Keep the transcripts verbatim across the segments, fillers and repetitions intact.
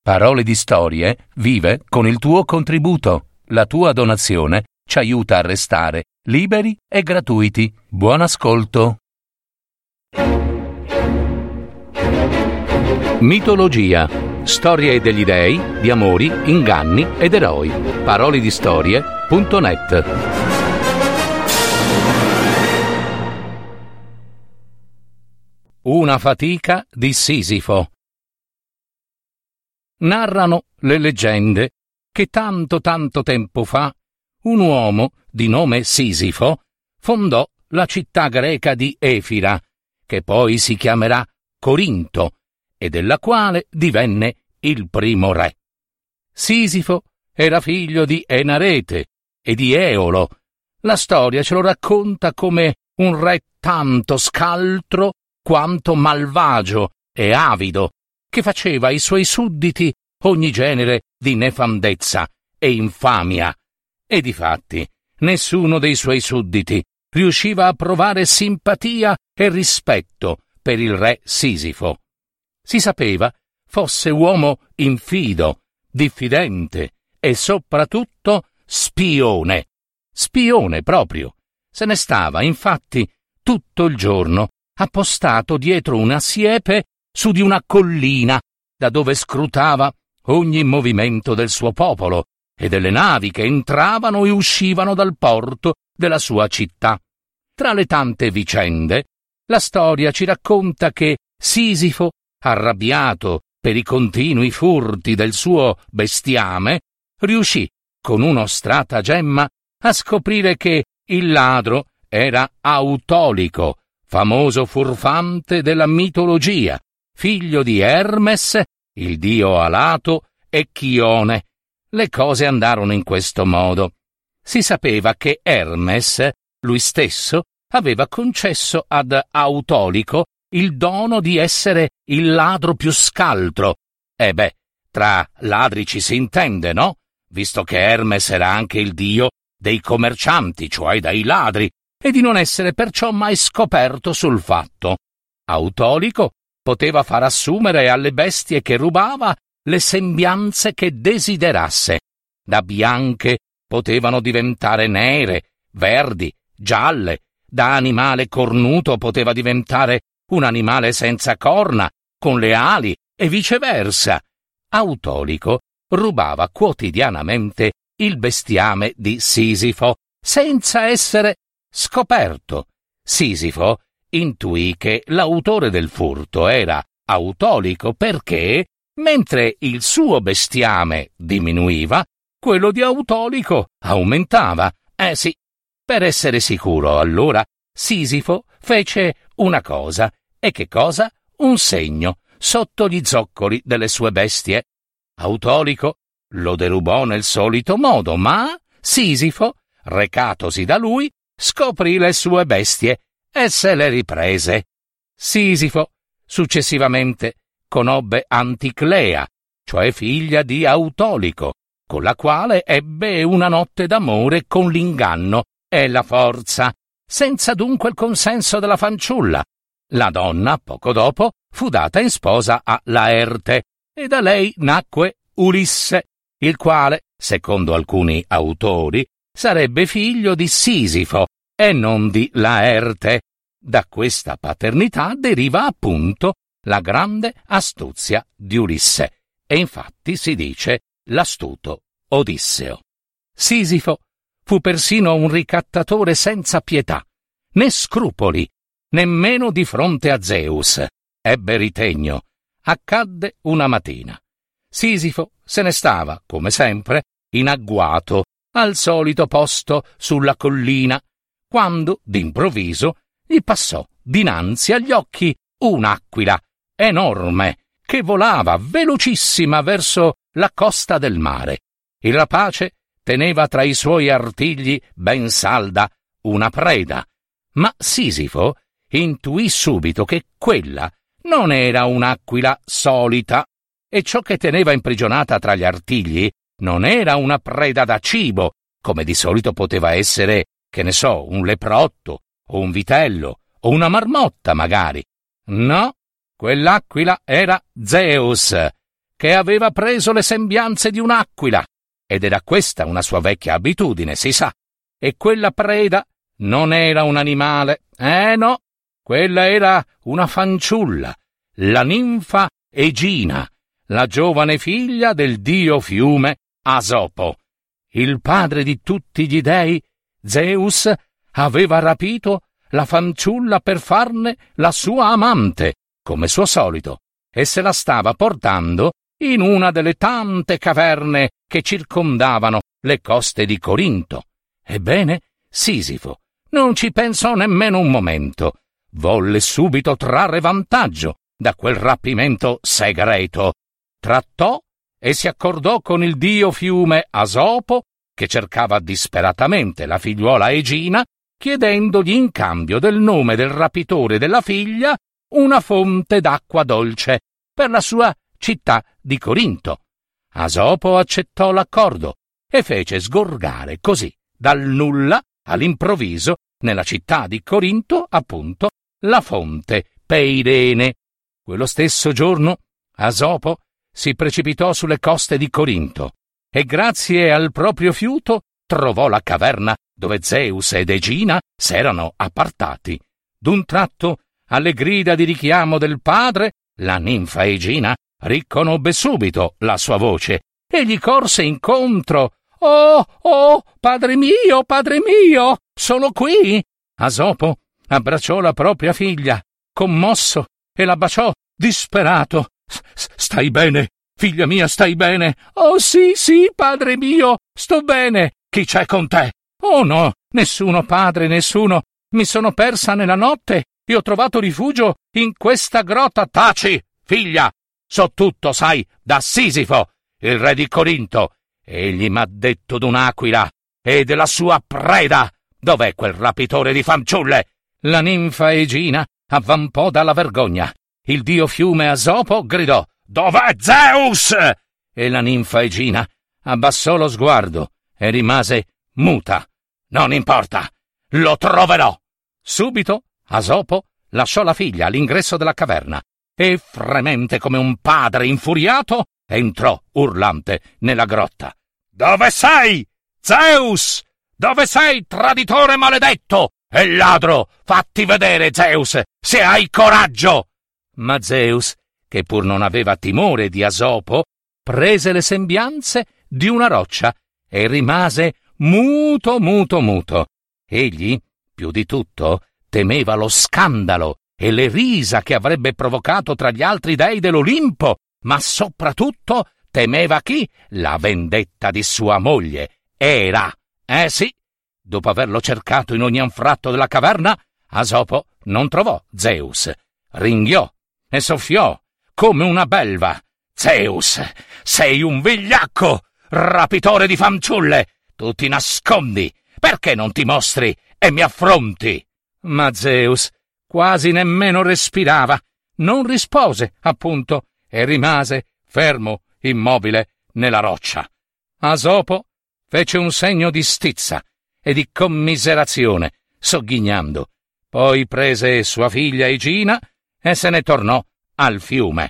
Parole di Storie vive con il tuo contributo. La tua donazione ci aiuta a restare liberi e gratuiti. Buon ascolto. Mitologia. Storie degli dei, di amori, inganni ed eroi. Parole di storie punto net. Una fatica di Sisifo. Narrano le leggende che tanto tanto tempo fa un uomo di nome Sisifo fondò la città greca di Efira, che poi si chiamerà Corinto, e della quale divenne il primo re. Sisifo era figlio di Enarete e di Eolo. La storia ce lo racconta come un re tanto scaltro quanto malvagio e avido, che faceva ai suoi sudditi ogni genere di nefandezza e infamia, e difatti nessuno dei suoi sudditi riusciva a provare simpatia e rispetto per il re Sisifo. Si sapeva fosse uomo infido, diffidente e soprattutto spione. Spione proprio. Se ne stava, infatti, tutto il giorno appostato dietro una siepe su di una collina, da dove scrutava ogni movimento del suo popolo e delle navi che entravano e uscivano dal porto della sua città. Tra le tante vicende, la storia ci racconta che Sisifo, arrabbiato per i continui furti del suo bestiame, riuscì, con uno stratagemma, a scoprire che il ladro era Autolico, famoso furfante della mitologia, figlio di Hermes, il dio alato, e Chione. Le cose andarono in questo modo. Si sapeva che Hermes, lui stesso, aveva concesso ad Autolico il dono di essere il ladro più scaltro. E beh, tra ladri ci si intende, no? Visto che Hermes era anche il dio dei commercianti, cioè dei ladri, e di non essere perciò mai scoperto sul fatto. Autolico poteva far assumere alle bestie che rubava le sembianze che desiderasse. Da bianche potevano diventare nere, verdi, gialle, da animale cornuto poteva diventare un animale senza corna, con le ali, e viceversa. Autolico rubava quotidianamente il bestiame di Sisifo, senza essere scoperto. Sisifo intuì che l'autore del furto era Autolico perché, mentre il suo bestiame diminuiva, quello di Autolico aumentava. Eh sì, per essere sicuro, allora, Sisifo fece una cosa. E che cosa? Un segno sotto gli zoccoli delle sue bestie. Autolico lo derubò nel solito modo, ma Sisifo, recatosi da lui, scoprì le sue bestie e se le riprese. Sisifo successivamente conobbe Anticlea, cioè figlia di Autolico, con la quale ebbe una notte d'amore con l'inganno e la forza, senza dunque il consenso della fanciulla. La donna, poco dopo, fu data in sposa a Laerte, e da lei nacque Ulisse, il quale, secondo alcuni autori, sarebbe figlio di Sisifo e non di Laerte. Da questa paternità deriva appunto la grande astuzia di Ulisse, e infatti si dice l'astuto Odisseo. Sisifo fu persino un ricattatore senza pietà, né scrupoli, nemmeno di fronte a Zeus. Ebbe ritegno. Accadde una mattina. Sisifo se ne stava, come sempre, in agguato, al solito posto sulla collina, quando, d'improvviso, gli passò dinanzi agli occhi un'aquila enorme che volava velocissima verso la costa del mare. Il rapace teneva tra i suoi artigli ben salda una preda, ma Sisifo intuì subito che quella non era un'aquila solita, e ciò che teneva imprigionata tra gli artigli non era una preda da cibo, come di solito poteva essere, che ne so, un leprotto, o un vitello, o una marmotta magari. No, quell'aquila era Zeus, che aveva preso le sembianze di un'aquila, ed era questa una sua vecchia abitudine, si sa. E quella preda non era un animale, eh no, quella era una fanciulla, la ninfa Egina, la giovane figlia del dio fiume Asopo. Il padre di tutti gli dei, Zeus, aveva rapito la fanciulla per farne la sua amante, come suo solito, e se la stava portando in una delle tante caverne che circondavano le coste di Corinto. Ebbene, Sisifo non ci pensò nemmeno un momento. Volle subito trarre vantaggio da quel rapimento segreto. Trattò e si accordò con il dio fiume Asopo, che cercava disperatamente la figliuola Egina, chiedendogli in cambio del nome del rapitore della figlia una fonte d'acqua dolce per la sua città di Corinto. Asopo accettò l'accordo e fece sgorgare così, dal nulla, all'improvviso, nella città di Corinto, appunto, la fonte Peirene. Quello stesso giorno Asopo si precipitò sulle coste di Corinto e grazie al proprio fiuto trovò la caverna dove Zeus ed Egina s'erano appartati. D'un tratto, alle grida di richiamo del padre, la ninfa Egina riconobbe subito la sua voce e gli corse incontro. «Oh, oh, padre mio, padre mio, sono qui!» Asopo abbracciò la propria figlia, commosso, e la baciò, disperato. «Stai bene, figlia mia, stai bene?» «Oh, sì, sì, padre mio, sto bene!» «Chi c'è con te?» «Oh, no, nessuno, padre, nessuno. Mi sono persa nella notte e ho trovato rifugio in questa grotta.» «Taci, figlia! So tutto, sai, da Sisifo, il re di Corinto. Egli m'ha detto d'un'aquila e della sua preda. Dov'è quel rapitore di fanciulle?» La ninfa Egina avvampò dalla vergogna. Il dio fiume Asopo gridò: «Dov'è Zeus?» E la ninfa Egina abbassò lo sguardo e rimase muta. «Non importa, lo troverò!» Subito Asopo lasciò la figlia all'ingresso della caverna e, fremente come un padre infuriato, entrò urlante nella grotta. «Dove sei, Zeus? Dove sei, traditore maledetto? E ladro, fatti vedere, Zeus, se hai coraggio!» Ma Zeus, che pur non aveva timore di Asopo, prese le sembianze di una roccia e rimase muto, muto, muto. Egli, più di tutto, temeva lo scandalo e le risa che avrebbe provocato tra gli altri dei dell'Olimpo, ma soprattutto temeva chi? La vendetta di sua moglie. Era, eh sì, dopo averlo cercato in ogni anfratto della caverna, Asopo non trovò Zeus. Ringhiò e soffiò come una belva. «Zeus, sei un vigliacco, rapitore di fanciulle! Tu ti nascondi, perché non ti mostri e mi affronti?» Ma Zeus quasi nemmeno respirava, non rispose, appunto, e rimase fermo, immobile, nella roccia. Asopo fece un segno di stizza e di commiserazione, sogghignando. Poi prese sua figlia Egina e se ne tornò al fiume.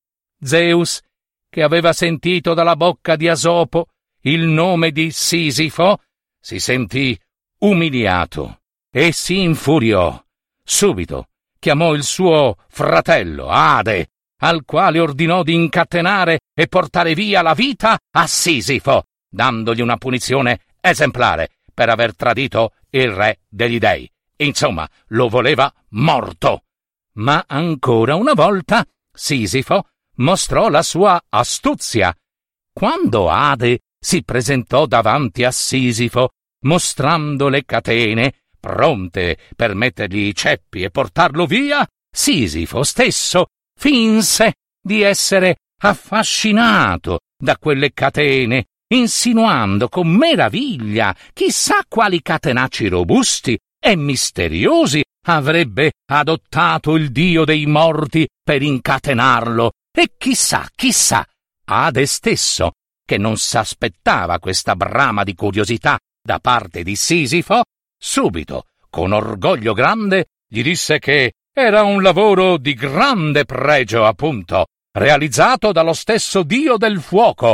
Zeus, che aveva sentito dalla bocca di Asopo il nome di Sisifo, si sentì umiliato e si infuriò. Subito chiamò il suo fratello Ade, al quale ordinò di incatenare e portare via la vita a Sisifo, dandogli una punizione esemplare per aver tradito il re degli dei. Insomma, lo voleva morto. Ma ancora una volta Sisifo mostrò la sua astuzia. Quando Ade si presentò davanti a Sisifo, mostrando le catene, pronte per mettergli i ceppi e portarlo via, Sisifo stesso finse di essere affascinato da quelle catene, insinuando con meraviglia chissà quali catenacci robusti e misteriosi avrebbe adottato il dio dei morti per incatenarlo, e chissà, chissà, Ade stesso, che non s'aspettava questa brama di curiosità da parte di Sisifo, subito, con orgoglio grande, gli disse che era un lavoro di grande pregio, appunto, realizzato dallo stesso dio del fuoco,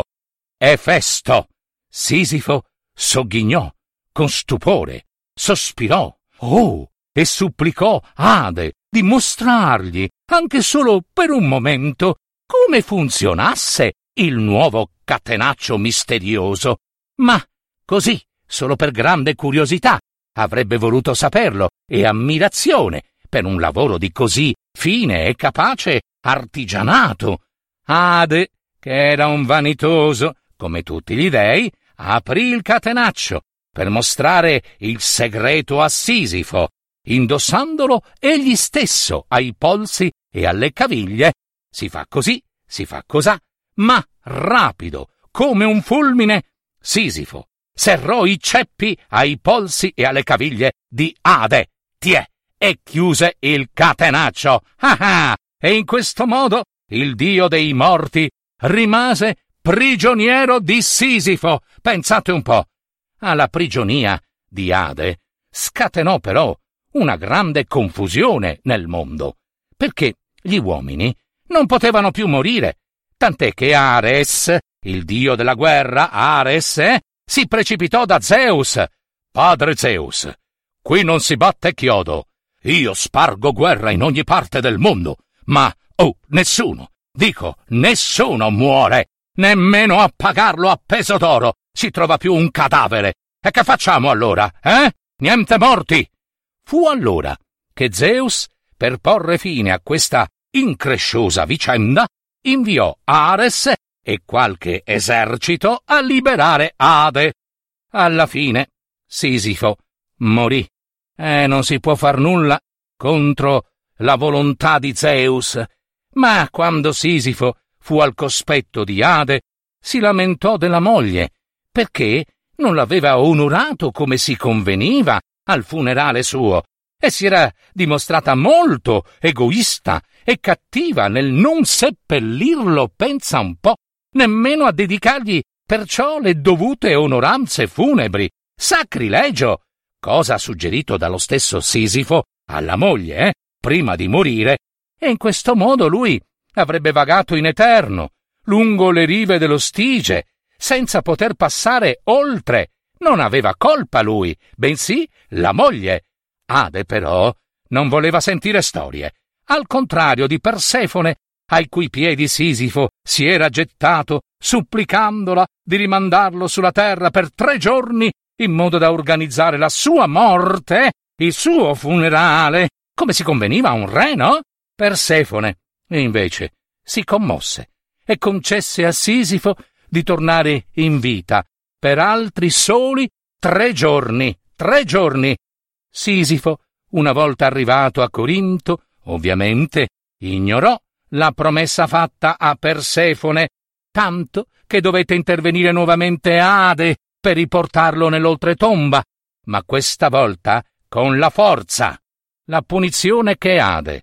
Efesto. Sisifo sogghignò con stupore, sospirò, oh, e supplicò Ade di mostrargli, anche solo per un momento, come funzionasse il nuovo catenaccio misterioso. Ma così, solo per grande curiosità, avrebbe voluto saperlo, e ammirazione per un lavoro di così fine e capace artigianato. Ade, che era un vanitoso, come tutti gli dei, aprì il catenaccio per mostrare il segreto a Sisifo, indossandolo egli stesso ai polsi e alle caviglie. Si fa così, si fa cosà, ma rapido, come un fulmine, Sisifo serrò i ceppi ai polsi e alle caviglie di Ade, tiè, e chiuse il catenaccio. Ah ah! E in questo modo il dio dei morti rimase prigioniero di Sisifo. Pensate un po'. Alla prigionia di Ade scatenò però una grande confusione nel mondo, perché gli uomini non potevano più morire, tant'è che Ares, il dio della guerra, Ares, eh, si precipitò da Zeus. Padre Zeus, qui non si batte chiodo. Io spargo guerra in ogni parte del mondo, ma, oh, nessuno, dico, nessuno muore, nemmeno a pagarlo a peso d'oro si trova più un cadavere. E che facciamo allora, eh? Niente morti! Fu allora che Zeus, per porre fine a questa incresciosa vicenda, inviò Ares e qualche esercito a liberare Ade. Alla fine Sisifo morì. E non si può far nulla contro la volontà di Zeus. Ma quando Sisifo fu al cospetto di Ade, si lamentò della moglie, perché non l'aveva onorato come si conveniva al funerale suo, e si era dimostrata molto egoista e cattiva nel non seppellirlo, pensa un po', nemmeno a dedicargli perciò le dovute onoranze funebri. Sacrilegio! Cosa suggerito dallo stesso Sisifo alla moglie, eh, prima di morire, e in questo modo lui avrebbe vagato in eterno, lungo le rive dello Stige, senza poter passare oltre. Non aveva colpa lui, bensì la moglie. Ade, però, non voleva sentire storie, al contrario di Persefone, ai cui piedi Sisifo si era gettato, supplicandola di rimandarlo sulla terra per tre giorni, in modo da organizzare la sua morte, il suo funerale, come si conveniva a un re, no? Persefone, invece, si commosse e concesse a Sisifo di tornare in vita per altri soli tre giorni, tre giorni. Sisifo, una volta arrivato a Corinto, ovviamente ignorò la promessa fatta a Persefone, tanto che dovette intervenire nuovamente Ade per riportarlo nell'oltretomba, ma questa volta con la forza. La punizione che Ade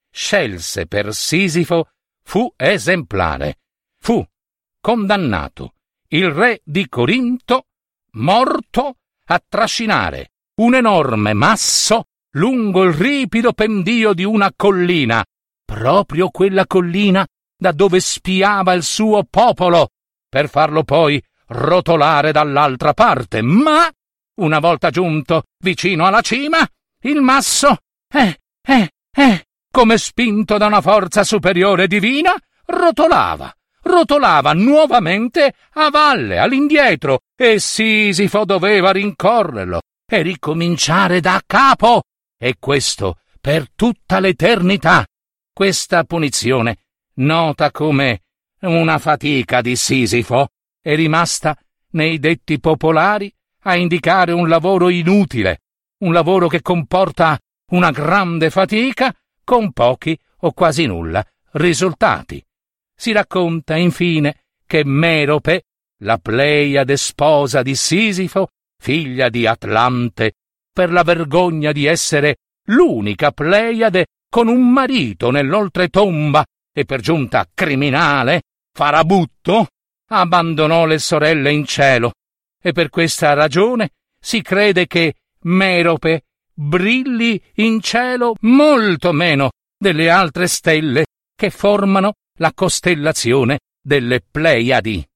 scelse per Sisifo fu esemplare. Fu condannato il re di Corinto, morto, a trascinare un enorme masso lungo il ripido pendio di una collina, proprio quella collina da dove spiava il suo popolo, per farlo poi rotolare dall'altra parte. Ma, una volta giunto vicino alla cima, il masso, eh, eh, eh, come spinto da una forza superiore divina, rotolava, rotolava nuovamente a valle, all'indietro, e Sisifo doveva rincorrerlo e ricominciare da capo, e questo per tutta l'eternità. Questa punizione, nota come una fatica di Sisifo, è rimasta nei detti popolari a indicare un lavoro inutile, un lavoro che comporta una grande fatica con pochi o quasi nulla risultati. Si racconta infine che Merope, la Pleiade sposa di Sisifo, figlia di Atlante, per la vergogna di essere l'unica Pleiade con un marito nell'oltretomba e per giunta criminale, farabutto, abbandonò le sorelle in cielo, e per questa ragione si crede che Merope brilli in cielo molto meno delle altre stelle che formano la costellazione delle Pleiadi.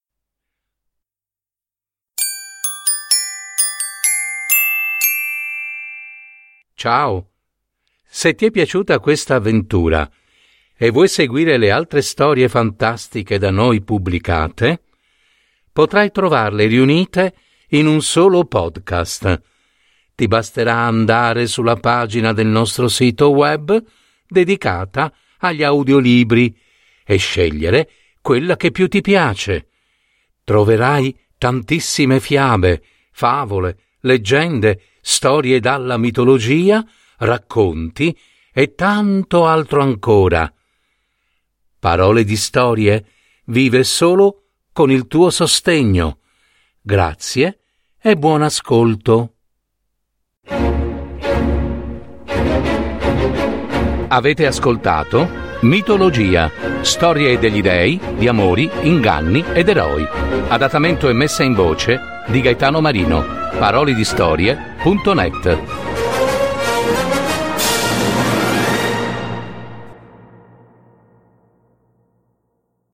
Ciao! Se ti è piaciuta questa avventura e vuoi seguire le altre storie fantastiche da noi pubblicate, potrai trovarle riunite in un solo podcast. Ti basterà andare sulla pagina del nostro sito web dedicata agli audiolibri e scegliere quella che più ti piace. Troverai tantissime fiabe, favole, leggende, storie dalla mitologia, racconti e tanto altro ancora. Parole di Storie vive solo con il tuo sostegno. Grazie e buon ascolto. Avete ascoltato Mitologia, storie degli dei, di amori, inganni ed eroi. Adattamento e messa in voce di Gaetano Marino. Parole di Storie punto net.